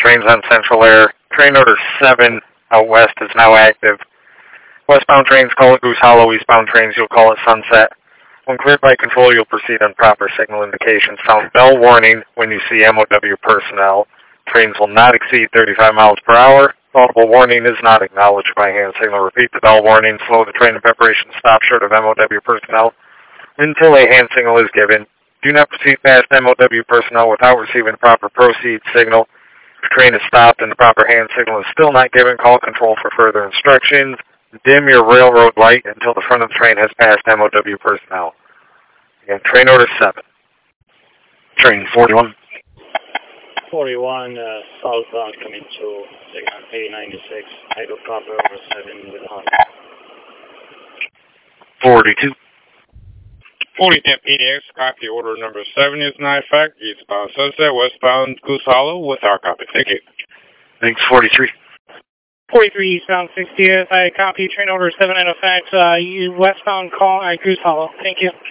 trains on Central Air. Train order 7 out west is now active. Westbound trains call it Goose Hollow. Eastbound trains you'll call it Sunset. When cleared by control, you'll proceed on proper signal indications. Sound bell warning when you see MOW personnel. Trains will not exceed 35 miles per hour. Audible warning is not acknowledged by hand signal. Repeat the bell warning. Slow the train in preparation to stop short of MOW personnel until a hand signal is given. Do not proceed past MOW personnel without receiving proper proceed signal. If the train is stopped and the proper hand signal is still not given, call control for further instructions. Dim your railroad light until the front of the train has passed MOW personnel. Again, train order 7. Train 41. 41, southbound coming to signal A96. I do copy over 7 with Honda. 42. 4010 PDX, copy order number 7 is in effect. Eastbound Sunset, westbound Goose Hollow with our copy. Thank you. Thanks, 43. 43 eastbound 60th. I copy train order 7 in effect. You westbound call at Goose Hollow. Thank you.